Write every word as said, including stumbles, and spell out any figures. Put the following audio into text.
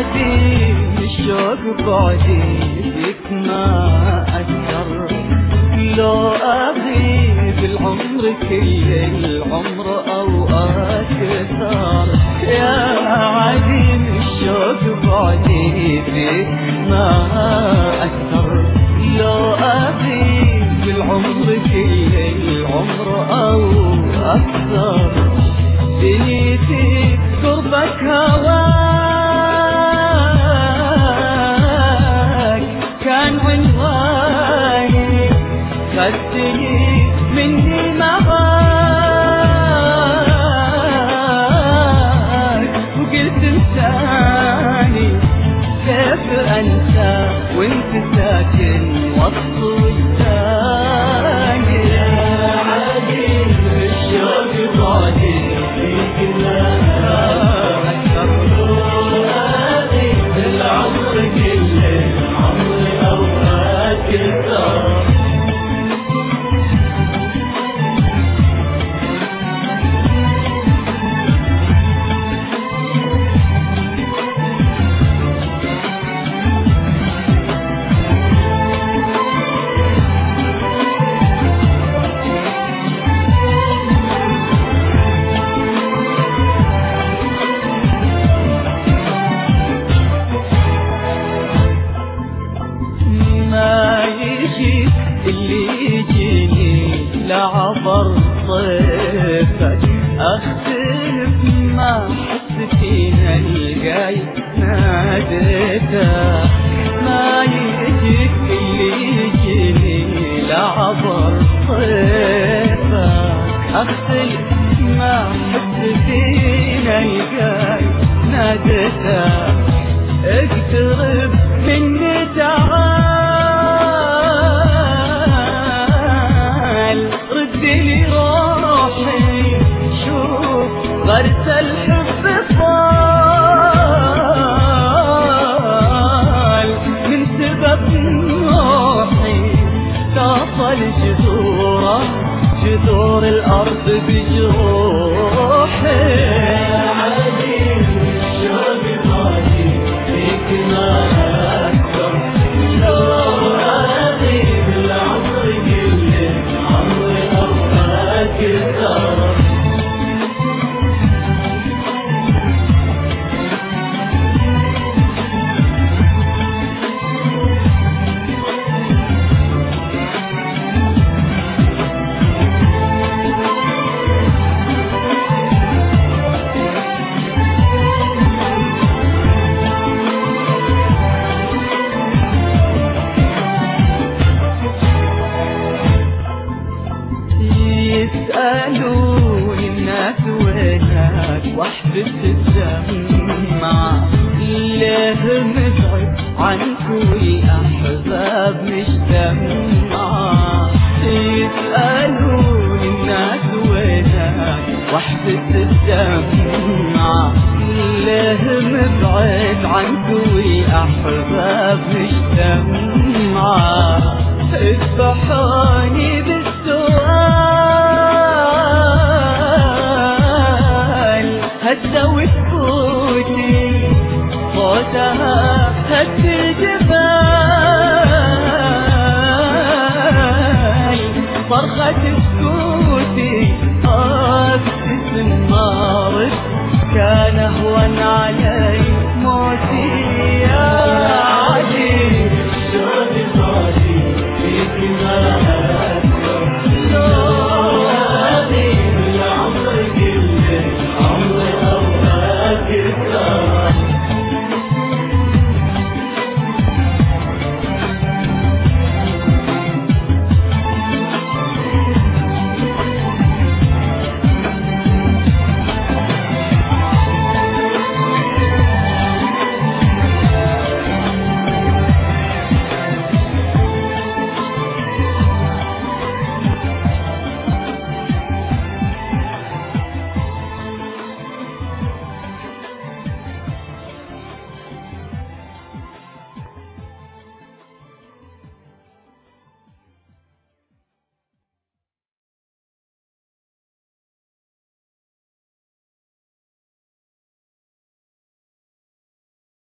عادي الشوق بعدي فيك ما أثر، لو أغيب العمر كل العمر أو أكثر. يا عديم الشوق بعدي فيك ما أثر، لو أغيب العمر كل العمر أو أكثر. دنيتي قربك هواك كان عنواني، خدتني مني معاك وقلت انساني، كيف انسى وانت ساكن وسط وجداني. يا عديم الشوق بعدي فيك ما أكثر، العمر كل العمر أو أكثر. اللي يجيني لعبر طيفك، اختلف ما حس فينا الجاي ناديته. ما يجيك اللي يجيني لعبر طيفك، اختلف ما حس فينا الجاي ناديته. اقترب مني تعال، ردلي روحي، شوف غرس الحب طال من سبب روحي، تصل جذوره جذور الأرض بجروحي. يا عديم الشوق بعدي فيك ما أكثر، لو أغيب العمر كل العمر أو أكثر. يسألوني الناس وينك واحبس الدمع، ليه مبعد عنك والأحباب مش دمعة. يسألوني الناس وينك واحبس الدمع، ليه مبعد عنك والأحباب مش دمعة. اذبحوني بالسؤال، هتسوي سكوتي صوتها هد الجبال، صرخة سكوتي ابتسم مارد، كان اهون علي موتي.